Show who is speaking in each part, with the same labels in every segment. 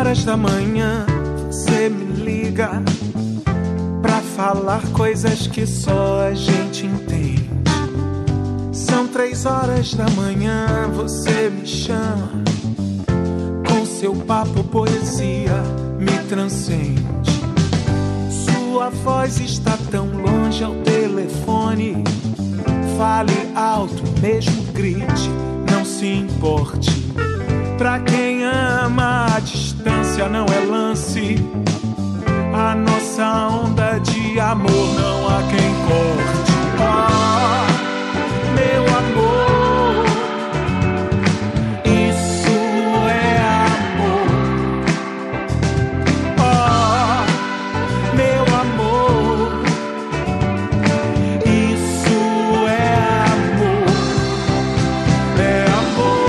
Speaker 1: horas da manhã você me liga pra falar coisas que só a gente entende. São 3 horas da manhã, você me chama, com seu papo poesia me transcende. Sua voz está tão longe ao telefone, fale alto, mesmo grite, não se importe. Pra quem ama, a distância não é lance. A nossa onda de amor não há quem corte. Ah, meu amor, isso é amor. Ah, meu amor, isso é amor. É amor.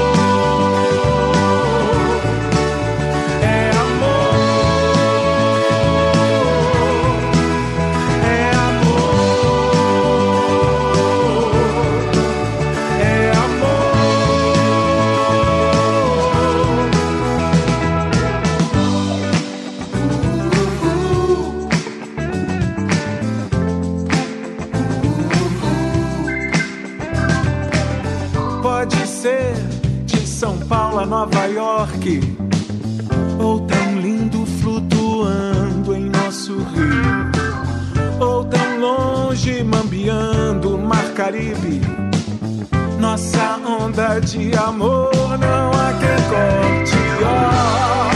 Speaker 1: Pode ser de São Paulo a Nova York, ou tão lindo flutuando em nosso rio, ou tão longe mambeando o Mar Caribe. Nossa onda de amor não há quem corte. Oh,